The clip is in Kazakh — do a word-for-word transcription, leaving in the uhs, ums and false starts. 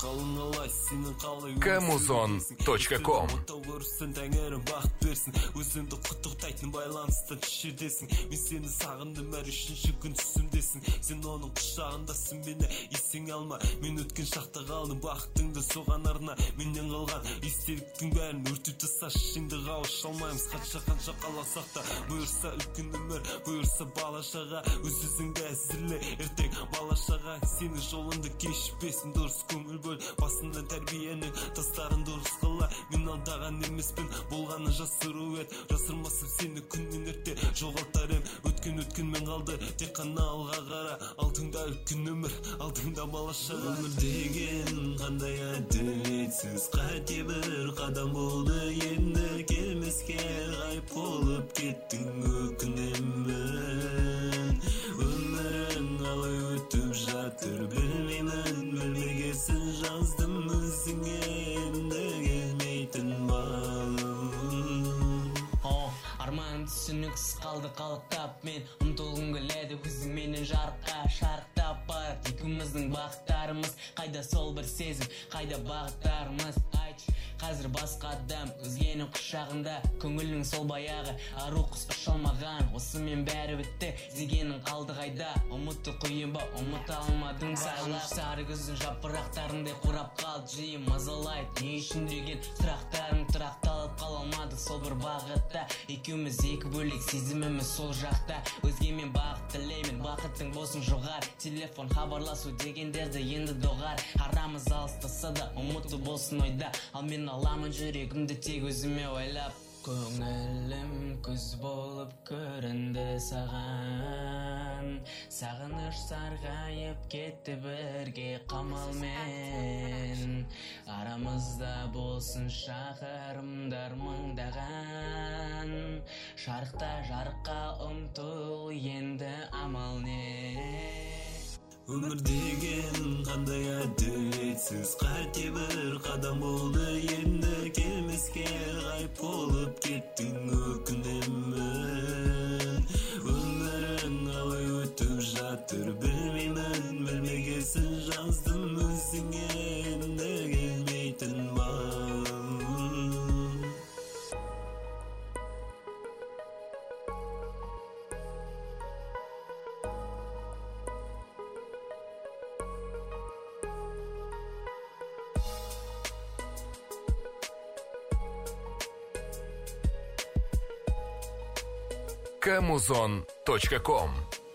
камузон точка ком. Көрсін тәңірім бақыт берсін, өзіңді құттықтайтын байланыстан шешедесің. Мен сені сағындым әр үшінші күн түсімдесің. Сен оның құшағындасың, мені есің алма. Мен өткен шақта қалдым, бақытыңды соған арна. Менен қалған естеліктің бәрін өртіп тасташы, енді қауыша алмаймыз. Қанша қанша қаласақ та, бұйырса үлкен өмір, бұйырса бала-шаға. Өз-өзіңді әзірле, ертең бала-шаға. Сені жолыңды кешіппесін, дұрыс көңіл бөл. Басында тәрбиенің тастарын дұрыс қыла. Мен алдаған емеспін, болғаны жасыру ет. Жасырмасым сені күннен ерте жоғалтар ем. Өткен өткенмен қалды, тек қана алға қара. Алдыңда үлкен өмір, алдыңда бала-шаға. Өмір деген қандай әділетсіз, қате бір қадам болды. Енді келмеске ғайып болып кеттің, өкінемін. Өмірің қалай өтіп жатыр білмеймін, білмегесін жаздым өзіңе, енді келмейтін балым. О, арман түсініксіз қалды қалықтап, мен ұмтылғым келеді өзіңменен жарыққа шарықтап бар. Екеуміздің бақыттарымыз қайда, сол бір сезім қайда, бағыттарымыз айтшы. Қазір басқа адам өзгенің құшағында, көңілің сол баяғы ару құс ұшалмаған. Осымен бәрі бітті, дегенің қалды қайда. Ұмытты қиын ба, ұмыта алмадың ба? Сағыныш сары күздің жапырақтарындай қурап қалды, жиі мазалайды. Не үшін деген сұрақтарың тұрақталып қала алмады сол бір бағытта. Екеуміз екі бөлек, сезіміміз сол жақта. Өзгемен бақыт тілеймін, бақыттың болсын жоғар. Телефон хабарласу дегендерді енді доғар. Арамыз алыстаса да ұмыты болсын ойда, ал мен аламын жүрегімді тек өзіме ойлап. Көңілім күз болып көрінді саған, сағыныш сарғайып кетті бірге қамалмен. Арамызда болсын шақырымдар мыңдаған, шарықта жарыққа ұмтыл енді амал не? Өмір деген қандай әділетсіз, қате бір қадам болды. Енді келмеске ғайып болып кеттің, өкінемін. Өмірің қалай өтіп жатыр білмеймін, білмегесін жаздым өзіңе, енді келмейтін балым. камузон точка ком.